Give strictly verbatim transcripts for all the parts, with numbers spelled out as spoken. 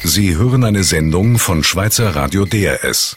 Sie hören eine Sendung von Schweizer Radio D R S.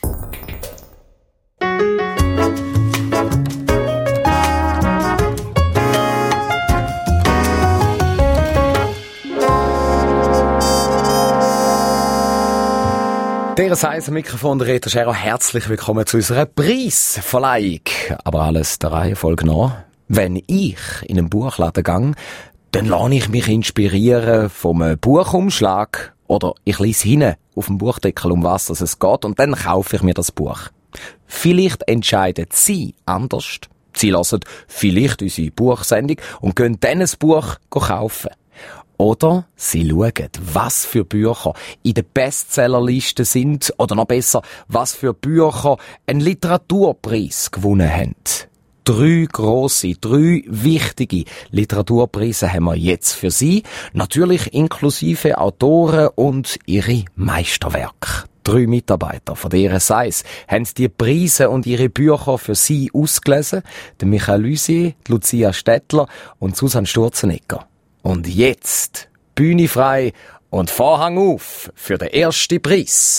Der Seis am Mikrofon, der Reto Scherer, herzlich willkommen zu unserer Preisverleihung. Aber alles der Reihenfolge nach. Wenn ich in einen Buchladen gehe, dann lasse ich mich inspirieren vom Buchumschlag oder ich lese hinten auf dem Buchdeckel, um was es geht, und dann kaufe ich mir das Buch. Vielleicht entscheiden Sie anders. Sie hören vielleicht unsere Buchsendung und gehen dann ein Buch kaufen. Oder sie schauen, was für Bücher in der Bestsellerliste sind, oder noch besser, was für Bücher einen Literaturpreis gewonnen haben. Drei grosse, drei wichtige Literaturpreise haben wir jetzt für Sie, natürlich inklusive Autoren und ihre Meisterwerke. Drei Mitarbeiter von der Seis haben die Preise und ihre Bücher für Sie ausgelesen, der Michael Lusier, Lucia Stettler und Susanne Sturzenegger. Und jetzt Bühne frei und Vorhang auf für den ersten Preis.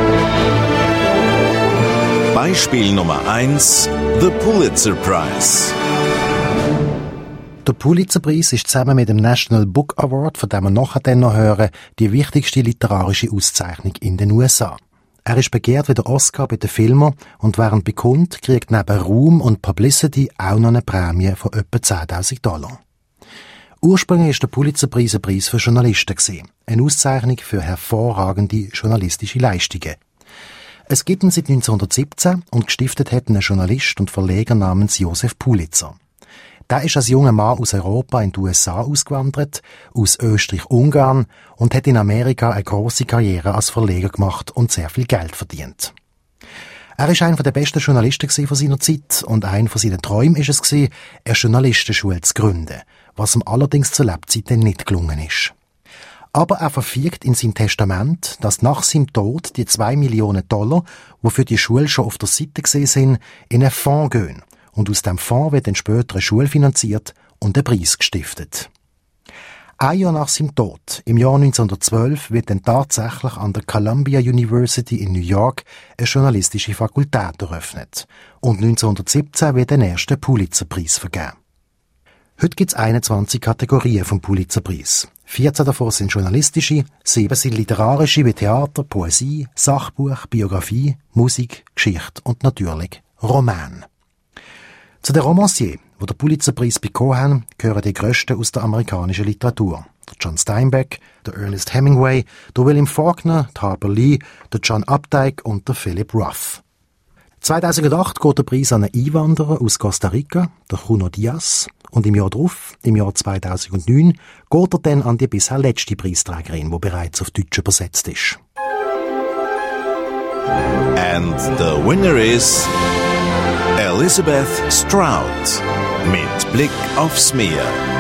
Beispiel Nummer eins, The Pulitzer Prize. Der Pulitzer-Preis ist zusammen mit dem National Book Award, von dem wir nachher dann noch hören, die wichtigste literarische Auszeichnung in den U S A. Er ist begehrt wie der Oscar bei den Filmen und während bekannt kriegt neben Ruhm und Publicity auch noch eine Prämie von etwa zehntausend Dollar. Ursprünglich ist der Pulitzer-Preis ein Preis für Journalisten gewesen, eine Auszeichnung für hervorragende journalistische Leistungen. Es gibt ihn seit neunzehnhundertsiebzehn und gestiftet hat ein Journalist und Verleger namens Joseph Pulitzer. Der ist als junger Mann aus Europa in die U S A ausgewandert, aus Österreich-Ungarn, und hat in Amerika eine grosse Karriere als Verleger gemacht und sehr viel Geld verdient. Er ist einer der besten Journalisten von seiner Zeit und einer von seinen Träumen ist es gewesen, eine Journalistenschule zu gründen, was ihm allerdings zur Lebzeiten nicht gelungen ist. Aber er verfügt in seinem Testament, dass nach seinem Tod die zwei Millionen Dollar, die für die Schule schon auf der Seite gesehen sind, in einen Fonds gehen. Und aus dem Fonds wird dann später eine Schule finanziert und ein Preis gestiftet. Ein Jahr nach seinem Tod, im Jahr neunzehnhundertzwölf, wird dann tatsächlich an der Columbia University in New York eine journalistische Fakultät eröffnet. Und neunzehnhundertsiebzehn wird der erste Pulitzer-Preis vergeben. Heute gibt es einundzwanzig Kategorien vom Pulitzer-Preis. vierzehn davon sind journalistische, sieben sind literarische wie Theater, Poesie, Sachbuch, Biografie, Musik, Geschichte und natürlich Roman. Zu den Romanciers, die den Pulitzer-Preis bekommen haben, gehören die grössten aus der amerikanischen Literatur. Der John Steinbeck, der Ernest Hemingway, der William Faulkner, der Harper Lee, der John Updike und der Philip Roth. zweitausendacht geht der Preis an einen Einwanderer aus Costa Rica, der Juno Diaz, und im Jahr darauf, im Jahr zweitausendneun, geht er dann an die bisher letzte Preisträgerin, die bereits auf Deutsch übersetzt ist. And the winner is Elizabeth Strout mit Blick aufs Meer.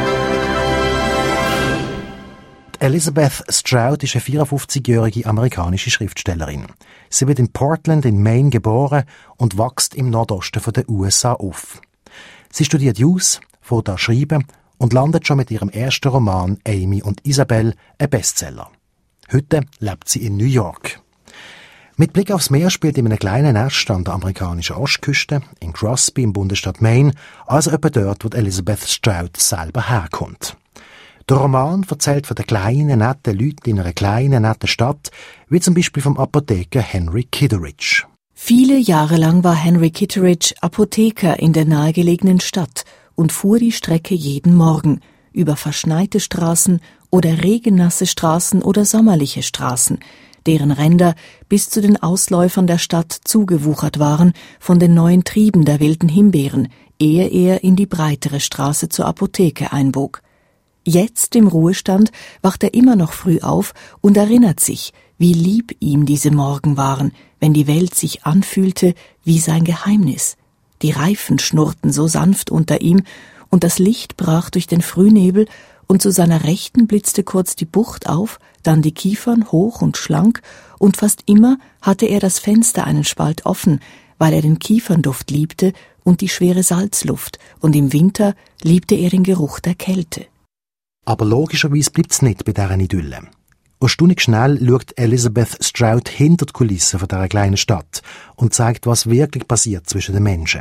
Elizabeth Strout ist eine vierundfünfzigjährige amerikanische Schriftstellerin. Sie wird in Portland in Maine geboren und wächst im Nordosten der U S A auf. Sie studiert Jus, fängt an schreiben und landet schon mit ihrem ersten Roman Amy und Isabel ein Bestseller. Heute lebt sie in New York. Mit Blick aufs Meer spielt in einem kleinen Nest an der amerikanischen Ostküste, in Crosby im Bundesstaat Maine, also etwa dort, wo Elizabeth Strout selber herkommt. Der Roman erzählt von den kleinen, netten Leuten in einer kleinen, netten Stadt, wie zum Beispiel vom Apotheker Henry Kitteridge. Viele Jahre lang war Henry Kitteridge Apotheker in der nahegelegenen Stadt und fuhr die Strecke jeden Morgen über verschneite Straßen oder regennasse Straßen oder sommerliche Straßen, deren Ränder bis zu den Ausläufern der Stadt zugewuchert waren von den neuen Trieben der wilden Himbeeren, ehe er in die breitere Straße zur Apotheke einbog. Jetzt im Ruhestand wacht er immer noch früh auf und erinnert sich, wie lieb ihm diese Morgen waren, wenn die Welt sich anfühlte wie sein Geheimnis. Die Reifen schnurrten so sanft unter ihm, und das Licht brach durch den Frühnebel, und zu seiner Rechten blitzte kurz die Bucht auf, dann die Kiefern hoch und schlank, und fast immer hatte er das Fenster einen Spalt offen, weil er den Kiefernduft liebte und die schwere Salzluft, und im Winter liebte er den Geruch der Kälte. Aber logischerweise bleibt's nicht bei dieser Idylle. Erstaunlich schnell schaut Elizabeth Strout hinter die Kulissen von dieser kleinen Stadt und zeigt, was wirklich passiert zwischen den Menschen.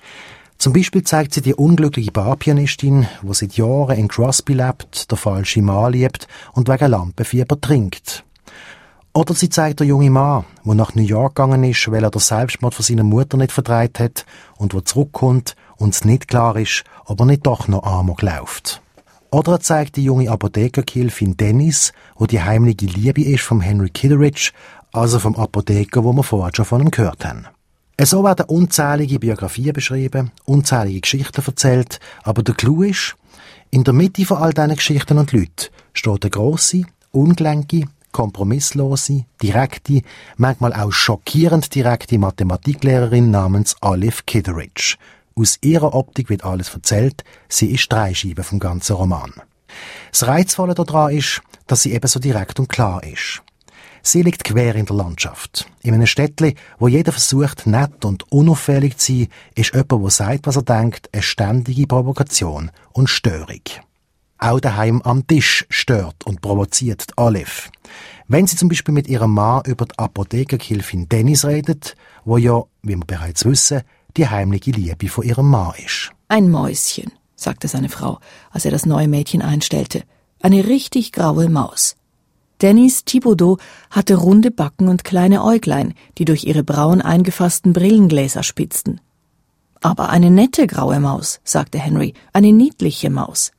Zum Beispiel zeigt sie die unglückliche Barpianistin, die seit Jahren in Crosby lebt, der falsche Mann liebt und wegen Lampenfieber trinkt. Oder sie zeigt den jungen Mann, der nach New York gegangen ist, weil er den Selbstmord von seiner Mutter nicht vertreibt hat und der zurückkommt und es nicht klar ist, ob er nicht doch noch Amok läuft. Oder er zeigt die junge Apothekergehilfin Dennis, wo die heimliche Liebe ist vom Henry Kitteridge, also vom Apotheker, wo wir vorher schon von ihm gehört haben. So werden unzählige Biografien beschrieben, unzählige Geschichten erzählt, aber der Clou ist, in der Mitte von all diesen Geschichten und Leuten steht eine grosse, ungelenke, kompromisslose, direkte, manchmal auch schockierend direkte Mathematiklehrerin namens Olive Kitteridge. Aus ihrer Optik wird alles erzählt, sie ist Drehscheibe vom ganzen Roman. Das Reizvolle daran ist, dass sie eben so direkt und klar ist. Sie liegt quer in der Landschaft. In einem Städtli, wo jeder versucht, nett und unauffällig zu sein, ist jemand, der sagt, was er denkt, eine ständige Provokation und Störung. Auch daheim am Tisch stört und provoziert die Olive. Wenn sie zum Beispiel mit ihrem Mann über die Apothekergehilfin Dennis redet, wo ja, wie wir bereits wissen, die heimliche Liebe von ihrem Mann ist. Ein Mäuschen, sagte seine Frau, als er das neue Mädchen einstellte. Eine richtig graue Maus. Dennis Thibodeau hatte runde Backen und kleine Äuglein, die durch ihre braun eingefassten Brillengläser spitzten. Aber eine nette graue Maus, sagte Henry, eine niedliche Maus.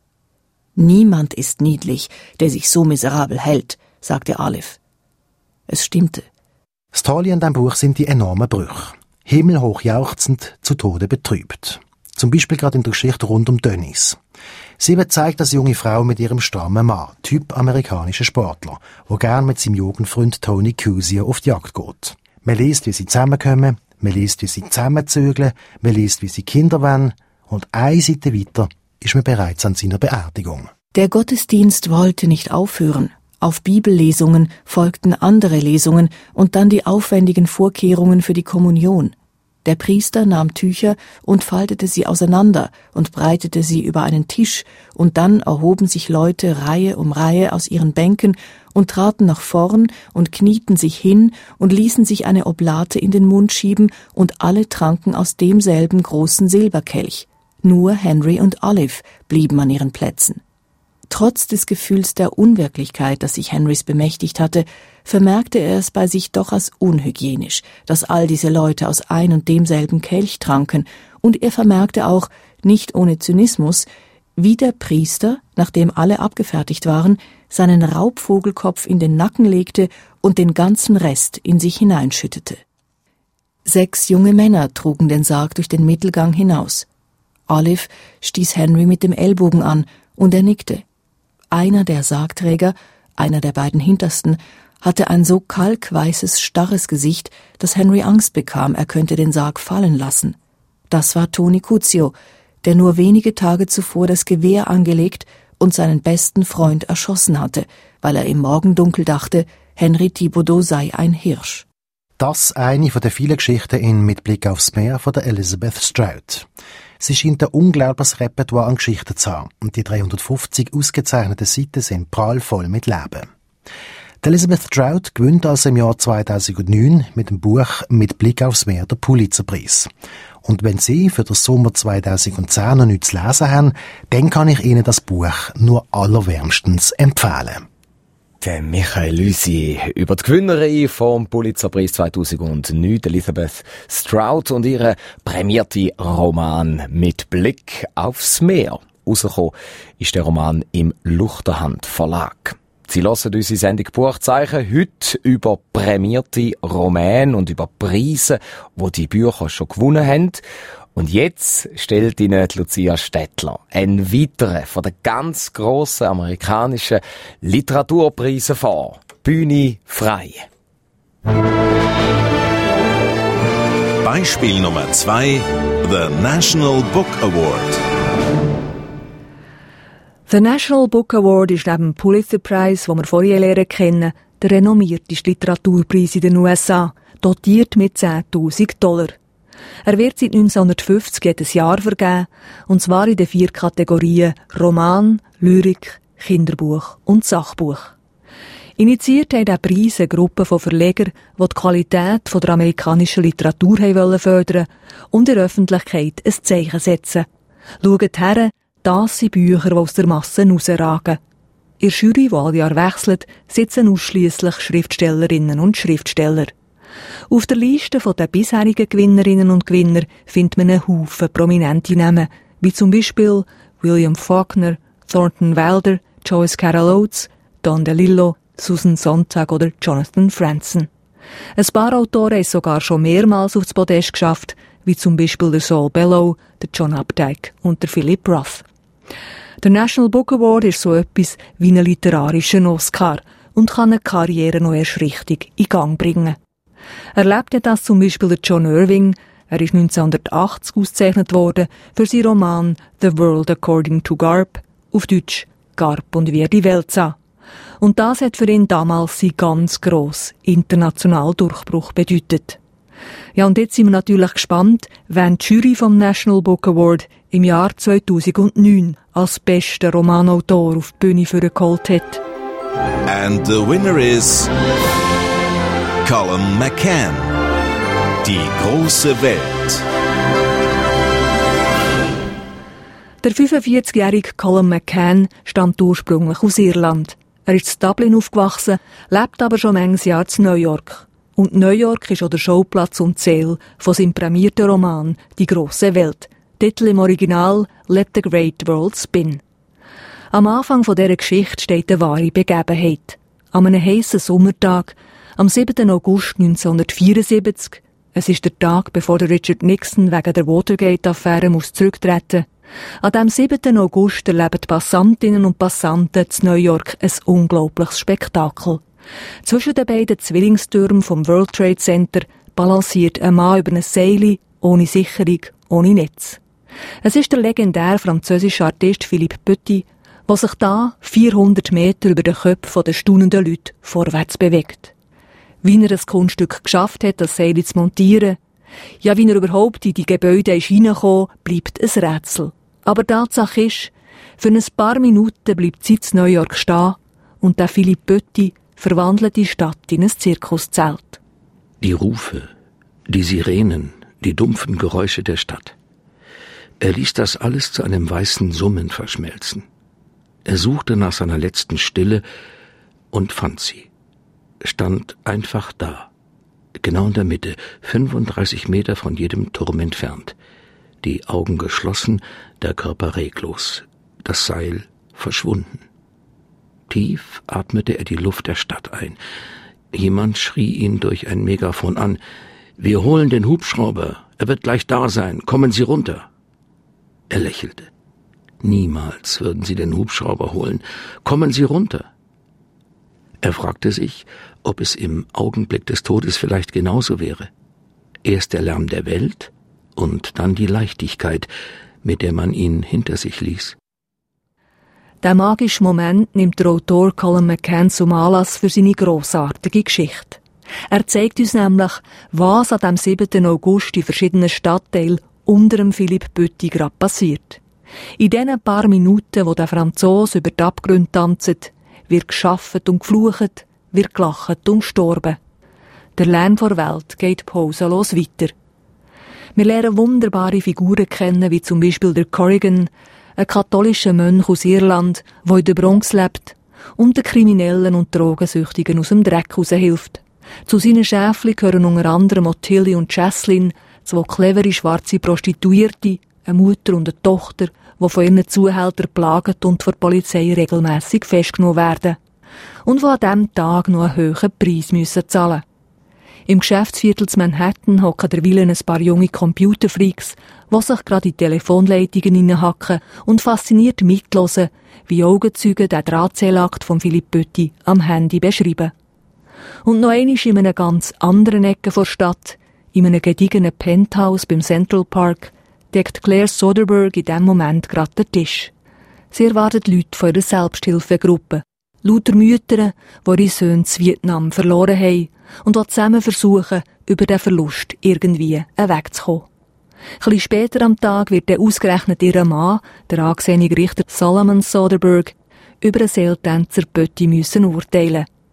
Niemand ist niedlich, der sich so miserabel hält, sagte Olive. Es stimmte. Das Tolle an diesem Buch sind die enormen Brüche. Himmelhoch jauchzend, zu Tode betrübt. Zum Beispiel gerade in der Geschichte rund um Dennis. Sie zeigt als junge Frau mit ihrem strammen Mann, Typ amerikanischer Sportler, der gern mit seinem Jugendfreund Tony Kusier auf die Jagd geht. Man liest, wie sie zusammenkommen, man liest, wie sie zusammenzügeln, man liest, wie sie Kinder wollen, und eine Seite weiter ist man bereits an seiner Beerdigung. Der Gottesdienst wollte nicht aufhören. Auf Bibellesungen folgten andere Lesungen und dann die aufwendigen Vorkehrungen für die Kommunion. Der Priester nahm Tücher und faltete sie auseinander und breitete sie über einen Tisch, und dann erhoben sich Leute Reihe um Reihe aus ihren Bänken und traten nach vorn und knieten sich hin und ließen sich eine Oblate in den Mund schieben, und alle tranken aus demselben großen Silberkelch. Nur Henry und Olive blieben an ihren Plätzen. Trotz des Gefühls der Unwirklichkeit, das sich Henrys bemächtigt hatte, vermerkte er es bei sich doch als unhygienisch, dass all diese Leute aus ein und demselben Kelch tranken, und er vermerkte auch, nicht ohne Zynismus, wie der Priester, nachdem alle abgefertigt waren, seinen Raubvogelkopf in den Nacken legte und den ganzen Rest in sich hineinschüttete. Sechs junge Männer trugen den Sarg durch den Mittelgang hinaus. Olive stieß Henry mit dem Ellbogen an, und er nickte. Einer der Sargträger, einer der beiden hintersten, hatte ein so kalkweißes, starres Gesicht, dass Henry Angst bekam, er könnte den Sarg fallen lassen. Das war Tony Cuzio, der nur wenige Tage zuvor das Gewehr angelegt und seinen besten Freund erschossen hatte, weil er im Morgendunkel dachte, Henry Thibodeau sei ein Hirsch. Das eine von den vielen Geschichten in «Mit Blick aufs Meer» von der Elizabeth Strout. Sie scheint ein unglaubliches Repertoire an Geschichten zu haben, und die dreihundertfünfzig ausgezeichneten Seiten sind prallvoll mit Leben. Die Elizabeth Strout gewinnt also im Jahr zweitausendneun mit dem Buch «Mit Blick aufs Meer» den Pulitzerpreis. Und wenn Sie für den Sommer zweitausendzehn noch nichts zu lesen haben, dann kann ich Ihnen das Buch nur allerwärmstens empfehlen. Der Michael Lucy über die Gewinnerin vom Pulitzerpreis zweitausendneun, Elizabeth Strout, und ihre prämierte Roman «Mit Blick aufs Meer». Rausgekommen ist der Roman im Luchterhand Verlag. Sie hören unsere Sendung Buchzeichen heute über prämierte Romane und über Preise, wo die Bücher schon gewonnen haben. Und jetzt stellt Ihnen Lucia Stettler einen weiteren von den ganz grossen amerikanischen Literaturpreisen vor. Bühne frei. Beispiel Nummer zwei: The National Book Award. Der National Book Award ist neben dem Pulitzer-Preis, den wir vorher lernen kennen, der renommierteste Literaturpreis in den U S A, dotiert mit zehntausend Dollar. Er wird seit neunzehnhundertfünfzig jedes Jahr vergeben, und zwar in den vier Kategorien Roman, Lyrik, Kinderbuch und Sachbuch. Initiiert hat der Preis eine Gruppe von Verlegern, die die Qualität der amerikanischen Literatur fördern und in der Öffentlichkeit ein Zeichen setzen. Schaut her, das sind Bücher, die aus der Masse herausragen. In der Jury, die alle Jahre wechselt, sitzen ausschliesslich Schriftstellerinnen und Schriftsteller. Auf der Liste der bisherigen Gewinnerinnen und Gewinner findet man einen Haufen prominente Namen, wie zum Beispiel William Faulkner, Thornton Wilder, Joyce Carol Oates, Don DeLillo, Susan Sontag oder Jonathan Franzen. Ein paar Autoren haben es sogar schon mehrmals aufs Podest geschafft, wie zum Beispiel der Saul Bellow, der John Updike und der Philip Roth. Der National Book Award ist so etwas wie ein literarischer Oscar und kann eine Karriere noch erst richtig in Gang bringen. Erlebt hat das zum Beispiel der John Irving. Er ist neunzehnhundertachtzig ausgezeichnet worden für seinen Roman The World According to Garp, auf Deutsch Garp und wie er die Welt sah. Und das hat für ihn damals seinen ganz grossen internationalen Durchbruch bedeutet. Ja, und jetzt sind wir natürlich gespannt, wen die Jury vom National Book Award im Jahr zweitausendneun als bester Romanautor auf die Bühne vorgeholt hat. And the winner is Colum McCann. Die große Welt. Der fünfundvierzigjährige Colum McCann stammt ursprünglich aus Irland. Er ist in Dublin aufgewachsen, lebt aber schon manches Jahr in New York. Und New York ist auch der Schauplatz und Ziel von seinem prämierten Roman «Die große Welt». Titel im Original «Let the Great World Spin». Am Anfang von dieser Geschichte steht eine wahre Begebenheit. An einem heissen Sommertag, am siebten August neunzehnhundertvierundsiebzig, es ist der Tag, bevor der Richard Nixon wegen der Watergate-Affäre muss zurücktreten. An diesem siebten August erleben Passantinnen und Passanten in New York ein unglaubliches Spektakel. Zwischen den beiden Zwillingstürmen vom World Trade Center balanciert ein Mann über eine Seile, ohne Sicherung, ohne Netz. Es ist der legendäre französische Artist Philippe Petit, der sich da vierhundert Meter über den Köpfen der staunenden Leute vorwärts bewegt. Wie er das Kunststück geschafft hat, das Seil zu montieren, ja, wie er überhaupt in die Gebäude ist reingekommen, bleibt ein Rätsel. Aber Tatsache ist, für ein paar Minuten bleibt die Zeit in New York stehen und der Philippe Petit verwandelt die Stadt in ein Zirkuszelt. Die Rufe, die Sirenen, die dumpfen Geräusche der Stadt. Er ließ das alles zu einem weißen Summen verschmelzen. Er suchte nach seiner letzten Stille und fand sie. Stand einfach da, genau in der Mitte, fünfunddreißig Meter von jedem Turm entfernt. Die Augen geschlossen, der Körper reglos, das Seil verschwunden. Tief atmete er die Luft der Stadt ein. Jemand schrie ihn durch ein Megafon an. »Wir holen den Hubschrauber, er wird gleich da sein, kommen Sie runter!« Er lächelte. Niemals würden sie den Hubschrauber holen. »Kommen Sie runter!« Er fragte sich, ob es im Augenblick des Todes vielleicht genauso wäre. Erst der Lärm der Welt und dann die Leichtigkeit, mit der man ihn hinter sich ließ. Der magische Moment nimmt der Autor Colum McCann zum Anlass für seine grossartige Geschichte. Er zeigt uns nämlich, was an dem siebten August in verschiedenen Stadtteilen unter dem Philippe Petit gerade passiert. In diesen paar Minuten, wo der Franzose über die Abgründe tanzt, wird geschafft und geflucht, wird gelacht und gestorben. Der Lärm der Welt geht pausenlos weiter. Wir lernen wunderbare Figuren kennen, wie zum Beispiel der Corrigan, ein katholischer Mönch aus Irland, der in der Bronx lebt und den Kriminellen und Drogensüchtigen aus dem Dreck raushilft. Zu seinen Schäfchen gehören unter anderem auch Tilly und Jesslyn, zwei clevere schwarze Prostituierte, eine Mutter und eine Tochter, die von ihren Zuhältern plagt und von der Polizei regelmässig festgenommen werden. Und die an diesem Tag noch einen hohen Preis müssen zahlen. Im Geschäftsviertel zu Manhattan hocken derweil ein paar junge Computerfreaks, die sich gerade in die Telefonleitungen hineinhacken und fasziniert mithören, wie Augenzeuge den Drahtseilakt von Philippe Petit am Handy beschreiben. Und noch einmal in einer ganz anderen Ecke der Stadt, in einem gediegenen Penthouse beim Central Park, deckt Claire Soderbergh in diesem Moment gerade den Tisch. Sie erwartet Leute von ihrer Selbsthilfegruppe. Lauter Mütter, die ihre Söhne in Vietnam verloren haben und die zusammen versuchen, über den Verlust irgendwie wegzukommen. Ein bisschen später am Tag wird der ausgerechnet ihr Mann, der angesehene Richter Solomon Soderbergh, über einen Seiltänzer Petit müssen urteilen.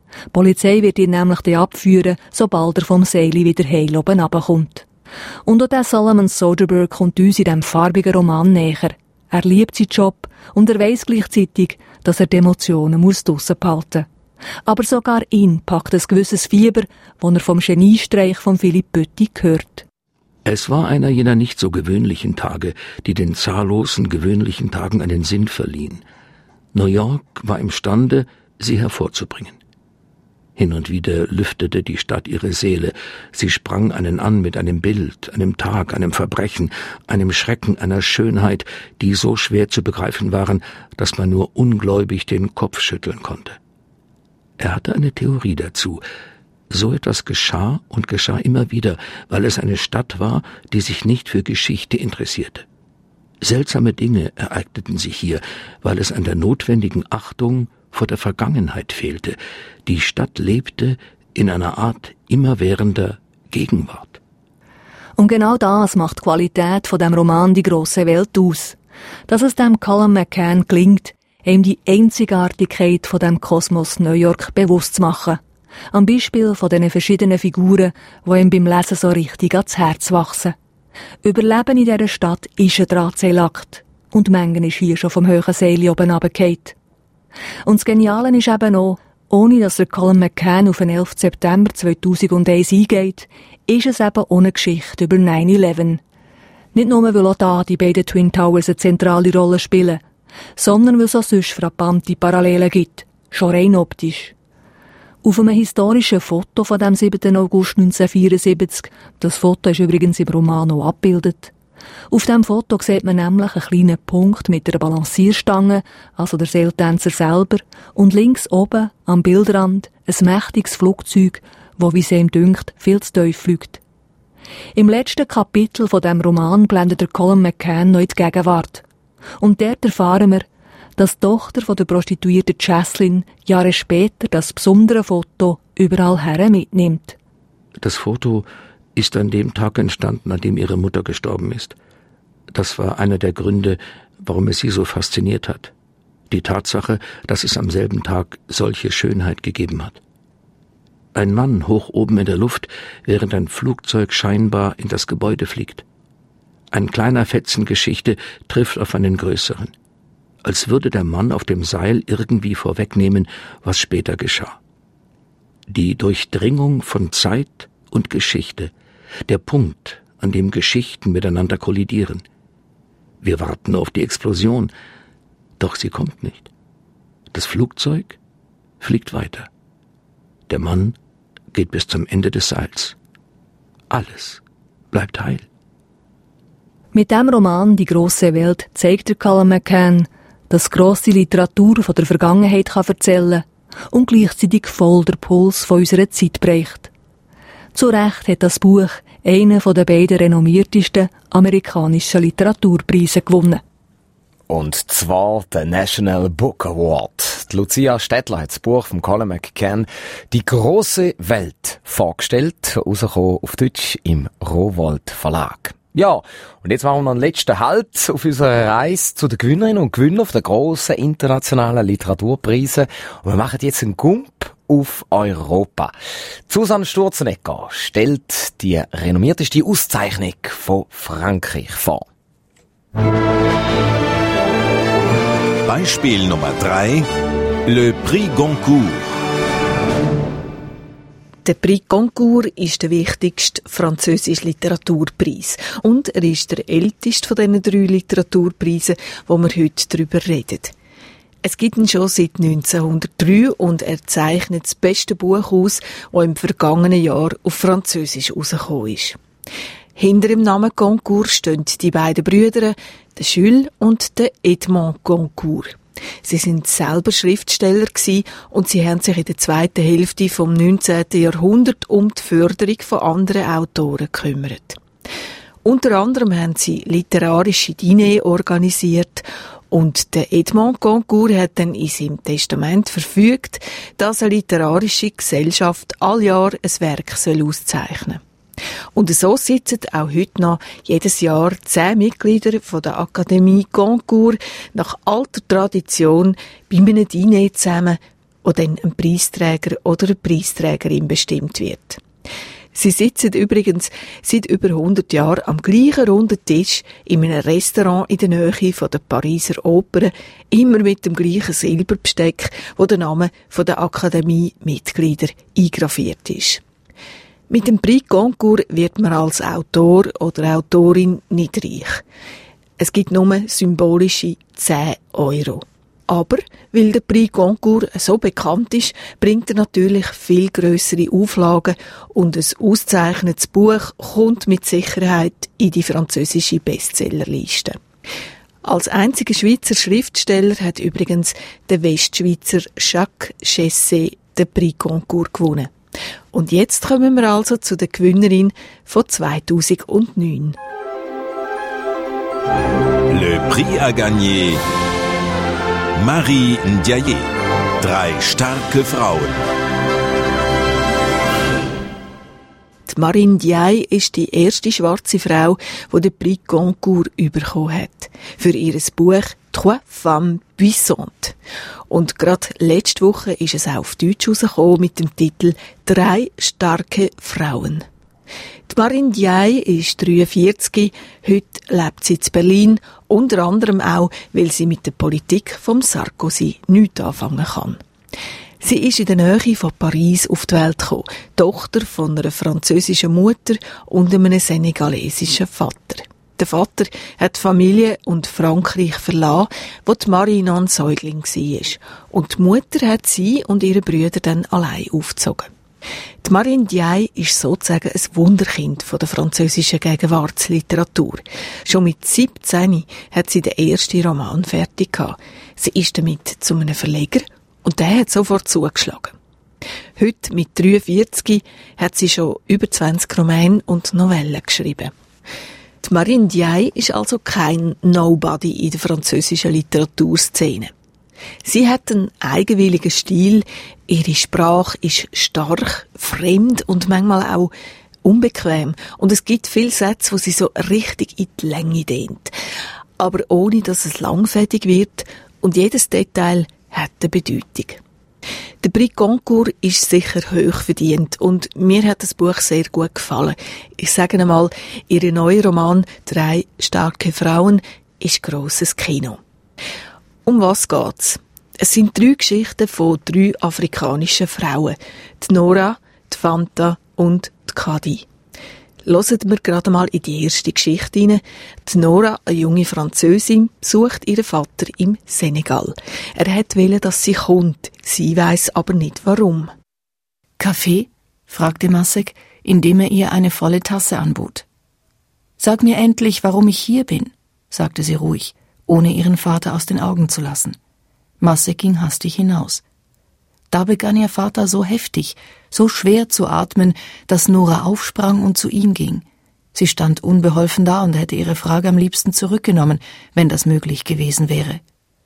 Die Polizei wird ihn nämlich dann abführen, sobald er vom Seil wieder heil oben runterkommt. Und auch der Solomon Soderbergh kommt uns in diesem farbigen Roman näher. Er liebt seinen Job und er weiss gleichzeitig, dass er die Emotionen muss draussen behalten muss. Aber sogar ihn packt ein gewisses Fieber, das er vom Geniestreich von Philipp Pötti hört. Es war einer jener nicht so gewöhnlichen Tage, die den zahllosen gewöhnlichen Tagen einen Sinn verliehen. New York war imstande, sie hervorzubringen. Hin und wieder lüftete die Stadt ihre Seele. Sie sprang einen an mit einem Bild, einem Tag, einem Verbrechen, einem Schrecken, einer Schönheit, die so schwer zu begreifen waren, dass man nur ungläubig den Kopf schütteln konnte. Er hatte eine Theorie dazu. So etwas geschah und geschah immer wieder, weil es eine Stadt war, die sich nicht für Geschichte interessierte. Seltsame Dinge ereigneten sich hier, weil es an der notwendigen Achtung vor der Vergangenheit fehlte. Die Stadt lebte in einer Art immerwährender Gegenwart. Und genau das macht die Qualität von dem Roman «Die grosse Welt» aus. Dass es dem Colum McCann gelingt, ihm die Einzigartigkeit von dem Kosmos New York bewusst zu machen. Am Beispiel von den verschiedenen Figuren, die ihm beim Lesen so richtig ans Herz wachsen. Überleben in dieser Stadt ist ein Drahtseilakt. Und Mengen ist hier schon vom hohen Seil oben runtergefallen. Und das Geniale ist eben auch, ohne dass der Colum McCann auf den elften September zweitausendeins eingeht, ist es eben auch eine Geschichte über neun elf. Nicht nur, weil auch da die beiden Twin Towers eine zentrale Rolle spielen, sondern weil es auch sonst frappante Parallelen gibt, schon rein optisch. Auf einem historischen Foto von dem siebten August neunzehnhundertvierundsiebzig, das Foto ist übrigens im Roman auch abgebildet. Auf diesem Foto sieht man nämlich einen kleinen Punkt mit einer Balancierstange, also der Seiltänzer selber, und links oben am Bildrand ein mächtiges Flugzeug, das, wie es ihm dünkt, viel zu tief fliegt. Im letzten Kapitel von diesem Roman blendet der Colum McCann noch in die Gegenwart. Und dort erfahren wir, dass die Tochter von der Prostituierten Jaslyn Jahre später das besondere Foto überall her mitnimmt. Das Foto ist an dem Tag entstanden, an dem ihre Mutter gestorben ist. Das war einer der Gründe, warum es sie so fasziniert hat. Die Tatsache, dass es am selben Tag solche Schönheit gegeben hat. Ein Mann hoch oben in der Luft, während ein Flugzeug scheinbar in das Gebäude fliegt. Ein kleiner Fetzen Geschichte trifft auf einen größeren. Als würde der Mann auf dem Seil irgendwie vorwegnehmen, was später geschah. Die Durchdringung von Zeit und Geschichte, der Punkt, an dem Geschichten miteinander kollidieren. Wir warten auf die Explosion, doch sie kommt nicht. Das Flugzeug fliegt weiter. Der Mann geht bis zum Ende des Seils. Alles bleibt heil. Mit dem Roman «Die grosse Welt» zeigt der Colum McCann, dass grosse Literatur von der Vergangenheit kann erzählen und gleichzeitig voll der Puls von unserer Zeit bricht. Zu Recht hat das Buch einen der beiden renommiertesten amerikanischen Literaturpreise gewonnen. Und zwar den National Book Award. Die Lucia Stettler hat das Buch von Colum McCann «Die grosse Welt» vorgestellt, rausgekommen auf Deutsch im Rowohlt Verlag. Ja, und jetzt machen wir noch einen letzten Halt auf unserer Reise zu den Gewinnerinnen und Gewinnern auf den grossen internationalen Literaturpreisen. Und wir machen jetzt einen Gump auf Europa. Susanne Sturzenegger stellt die renommierteste Auszeichnung von Frankreich vor. Beispiel Nummer drei. Le Prix Goncourt. Der Prix Goncourt ist der wichtigste französische Literaturpreis. Und er ist der älteste von diesen drei Literaturpreisen, wo wir heute darüber reden. Es gibt ihn schon seit neunzehnhundertdrei und er zeichnet das beste Buch aus, das im vergangenen Jahr auf Französisch herausgekommen ist. Hinter dem Namen Goncourt stehen die beiden Brüder, der Jules und der Edmond Goncourt. Sie sind selber Schriftsteller gewesen und sie haben sich in der zweiten Hälfte vom neunzehnten Jahrhundert um die Förderung von anderen Autoren gekümmert. Unter anderem haben sie literarische Diners organisiert und der Edmond Goncourt hat dann in seinem Testament verfügt, dass eine literarische Gesellschaft all Jahr ein Werk auszeichnen soll. Und so sitzen auch heute noch jedes Jahr zehn Mitglieder von der Akademie Goncourt nach alter Tradition bei einem Diner zusammen wo dann ein Preisträger oder eine Preisträgerin bestimmt wird. Sie sitzen übrigens seit über hundert Jahren am gleichen runden Tisch in einem Restaurant in der Nähe von der Pariser Oper, immer mit dem gleichen Silberbesteck, wo der Name von der Akademie-Mitglieder eingraviert ist. Mit dem Prix Goncourt wird man als Autor oder Autorin nicht reich. Es gibt nur symbolische zehn Euro. Aber, weil der Prix Goncourt so bekannt ist, bringt er natürlich viel grössere Auflagen und ein ausgezeichnetes Buch kommt mit Sicherheit in die französische Bestsellerliste. Als einziger Schweizer Schriftsteller hat übrigens der Westschweizer Jacques Chessé den Prix Goncourt gewonnen. Und jetzt kommen wir also zu der Gewinnerin von zweitausendneun. Le Prix à gagner. Marie Ndiaye. Drei starke Frauen. Die Marie Ndiaye ist die erste schwarze Frau, die den Prix Goncourt bekommen hat. Für ihr Buch «Trois femmes puissantes». Und gerade letzte Woche ist es auch auf Deutsch rausgekommen mit dem Titel «Drei starke Frauen». Die Marie Ndiaye ist dreiundvierzig, heute lebt sie in Berlin, unter anderem auch, weil sie mit der Politik von Sarkozy nichts anfangen kann. Sie ist in der Nähe von Paris auf die Welt gekommen, Tochter von einer französischen Mutter und einem senegalesischen Vater. Der Vater hat die Familie und Frankreich verlassen, wo die Marie noch ein Säugling war. Und die Mutter hat sie und ihre Brüder dann allein aufgezogen. Die Marie Ndiaye ist sozusagen ein Wunderkind von der französischen Gegenwartsliteratur. Schon mit siebzehn hat sie den ersten Roman fertig gehabt. Sie ist damit zu einem Verleger und der hat sofort zugeschlagen. Heute, mit dreiundvierzig, hat sie schon über zwanzig Romane und Novellen geschrieben. Die Marie Ndiaye ist also kein Nobody in der französischen Literaturszene. Sie hat einen eigenwilligen Stil, ihre Sprache ist stark, fremd und manchmal auch unbequem. Und es gibt viele Sätze, wo sie so richtig in die Länge dehnt. Aber ohne, dass es langfädig wird und jedes Detail hat eine Bedeutung. Der Prix Goncourt ist sicher hoch verdient und mir hat das Buch sehr gut gefallen. Ich sage einmal, ihr neuer Roman «Drei starke Frauen» ist grosses Kino. Um was geht's? Es sind drei Geschichten von drei afrikanischen Frauen. Die Nora, die Fanta und die Kadi. Hören wir gerade mal in die erste Geschichte hinein. Die Nora, eine junge Französin, besucht ihren Vater im Senegal. Er hat wollen, dass sie kommt. Sie weiss aber nicht warum. Kaffee? fragte Masek, indem er ihr eine volle Tasse anbot. Sag mir endlich, warum ich hier bin, sagte sie ruhig, ohne ihren Vater aus den Augen zu lassen. Masek ging hastig hinaus. Da begann ihr Vater so heftig, so schwer zu atmen, dass Nora aufsprang und zu ihm ging. Sie stand unbeholfen da und hätte ihre Frage am liebsten zurückgenommen, wenn das möglich gewesen wäre.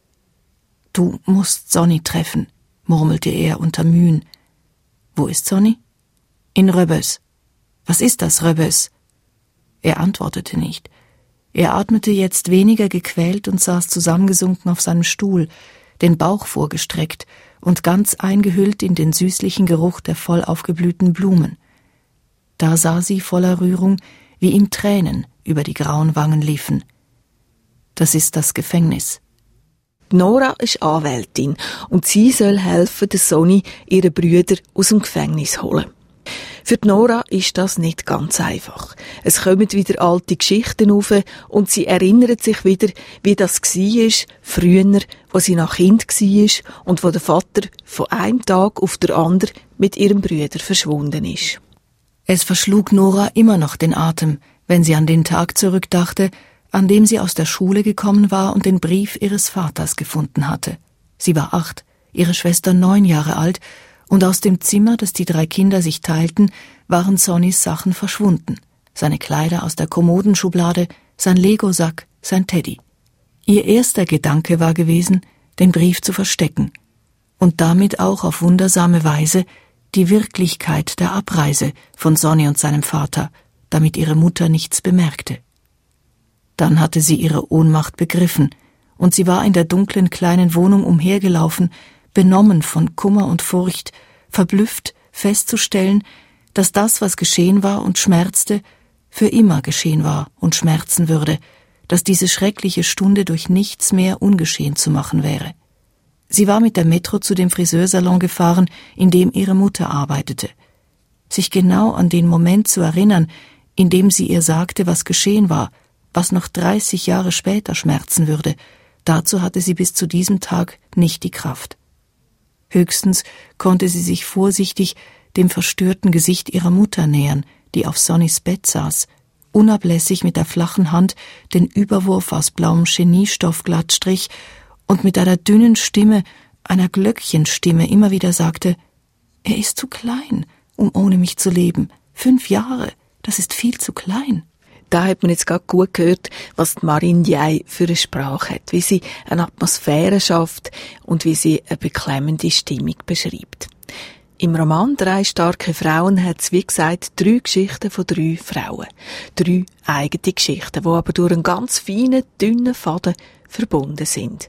»Du musst Sonny treffen«, murmelte er unter Mühen. »Wo ist Sonny?« »In Röbös.« »Was ist das, Röbös?« Er antwortete nicht. Er atmete jetzt weniger gequält und saß zusammengesunken auf seinem Stuhl, den Bauch vorgestreckt und ganz eingehüllt in den süßlichen Geruch der voll aufgeblühten Blumen. Da sah sie voller Rührung, wie ihm Tränen über die grauen Wangen liefen. Das ist das Gefängnis. Nora ist Anwältin und sie soll helfen, den Sonny, ihre Brüder, aus dem Gefängnis holen. Für die Nora ist das nicht ganz einfach. Es kommen wieder alte Geschichten auf und sie erinnert sich wieder, wie das war, früher, wo sie noch Kind war und wo der Vater von einem Tag auf den anderen mit ihrem Brüder verschwunden ist. Es verschlug Nora immer noch den Atem, wenn sie an den Tag zurückdachte, an dem sie aus der Schule gekommen war und den Brief ihres Vaters gefunden hatte. Sie war acht, ihre Schwester neun Jahre alt, und aus dem Zimmer, das die drei Kinder sich teilten, waren Sonnys Sachen verschwunden. Seine Kleider aus der Kommodenschublade, sein Lego-Sack, sein Teddy. Ihr erster Gedanke war gewesen, den Brief zu verstecken und damit auch auf wundersame Weise die Wirklichkeit der Abreise von Sonny und seinem Vater, damit ihre Mutter nichts bemerkte. Dann hatte sie ihre Ohnmacht begriffen und sie war in der dunklen kleinen Wohnung umhergelaufen, benommen von Kummer und Furcht, verblüfft festzustellen, dass das, was geschehen war und schmerzte, für immer geschehen war und schmerzen würde, dass diese schreckliche Stunde durch nichts mehr ungeschehen zu machen wäre. Sie war mit der Metro zu dem Friseursalon gefahren, in dem ihre Mutter arbeitete. Sich genau an den Moment zu erinnern, in dem sie ihr sagte, was geschehen war, was noch dreißig Jahre später schmerzen würde, dazu hatte sie bis zu diesem Tag nicht die Kraft. Höchstens konnte sie sich vorsichtig dem verstörten Gesicht ihrer Mutter nähern, die auf Sonnys Bett saß, unablässig mit der flachen Hand den Überwurf aus blauem Geniestoff glatt strich und mit einer dünnen Stimme, einer Glöckchenstimme immer wieder sagte: »Er ist zu klein, um ohne mich zu leben. Fünf Jahre, das ist viel zu klein.« Da hat man jetzt gerade gut gehört, was die Marine Ndiaye für eine Sprache hat, wie sie eine Atmosphäre schafft und wie sie eine beklemmende Stimmung beschreibt. Im Roman «Drei starke Frauen» hat es, wie gesagt, drei Geschichten von drei Frauen. Drei eigene Geschichten, die aber durch einen ganz feinen, dünnen Faden verbunden sind.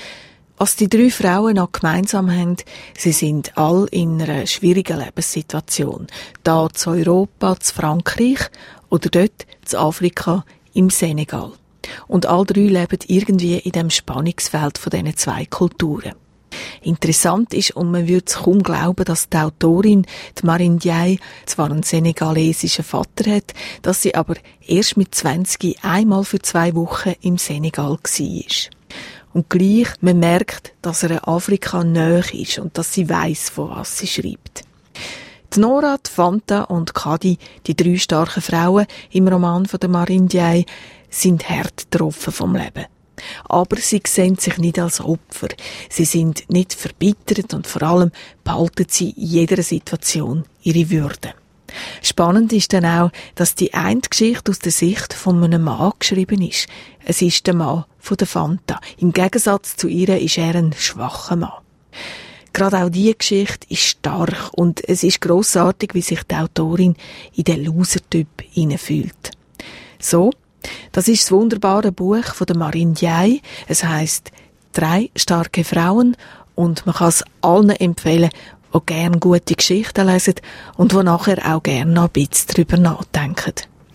Was die drei Frauen noch gemeinsam haben, sie sind all in einer schwierigen Lebenssituation. Da zu Europa, zu Frankreich oder dort zu Afrika, im Senegal. Und all drei leben irgendwie in dem Spannungsfeld von diesen zwei Kulturen. Interessant ist, und man würde es kaum glauben, dass die Autorin, die Marine Ndiaye, zwar einen senegalesischen Vater hat, dass sie aber erst mit zwanzig einmal für zwei Wochen im Senegal war. Und gleich, man merkt, dass er Afrika nahe ist und dass sie weiss, von was sie schreibt. Die Nora, die Fanta und Kadi, die drei starken Frauen im Roman von der Marine Ndiaye, sind hart getroffen vom Leben. Aber sie sehen sich nicht als Opfer. Sie sind nicht verbittert und vor allem behalten sie in jeder Situation ihre Würde. Spannend ist dann auch, dass die eine Geschichte aus der Sicht von einem Mann geschrieben ist. Es ist der Mann von der Fanta. Im Gegensatz zu ihr ist er ein schwacher Mann. Gerade auch diese Geschichte ist stark und es ist grossartig, wie sich die Autorin in den Loser-Typ hineinfühlt. So, das ist das wunderbare Buch von der Marine Ndiaye. Es heisst «Drei starke Frauen» und man kann es allen empfehlen, die gerne gute Geschichten lesen und die nachher auch gerne noch ein bisschen darüber nachdenken.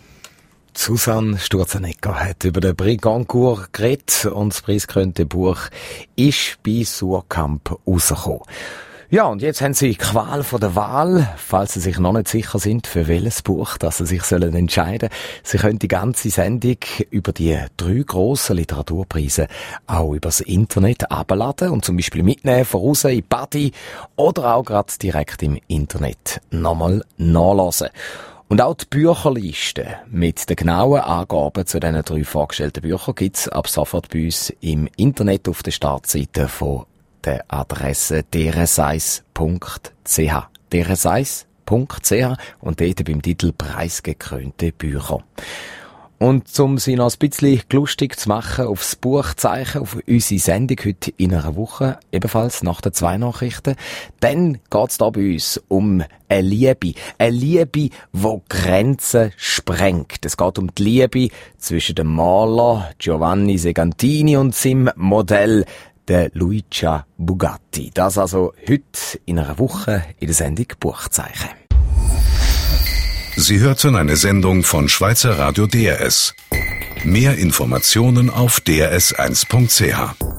Susanne Sturzenegger hat über den Prix Goncourt geredet und das preisgekrönte Buch ist bei Suhrkamp rausgekommen. Ja, und jetzt haben Sie die Qual von der Wahl, falls Sie sich noch nicht sicher sind, für welches Buch dass Sie sich sollen entscheiden. Sie können die ganze Sendung über die drei grossen Literaturpreise auch übers Internet abladen und zum Beispiel mitnehmen, voraus in Party oder auch gerade direkt im Internet nochmal nachlesen. Und auch die Bücherliste mit den genauen Angaben zu diesen drei vorgestellten Büchern gibt's ab sofort bei uns im Internet auf der Startseite von der Adresse d r s eins punkt c h. d r s eins punkt c h und dort beim Titel «Preisgekrönte Bücher». Und um sie noch ein bisschen lustig zu machen aufs Buchzeichen, auf unsere Sendung heute in einer Woche, ebenfalls nach den zwei Nachrichten, dann geht's da bei uns um eine Liebe. Eine Liebe, die Grenzen sprengt. Es geht um die Liebe zwischen dem Maler Giovanni Segantini und seinem Modell der Luigia Bugatti. Das also heute in einer Woche in der Sendung Buchzeichen. Sie hörten eine Sendung von Schweizer Radio D R S. Mehr Informationen auf d r s eins punkt c h.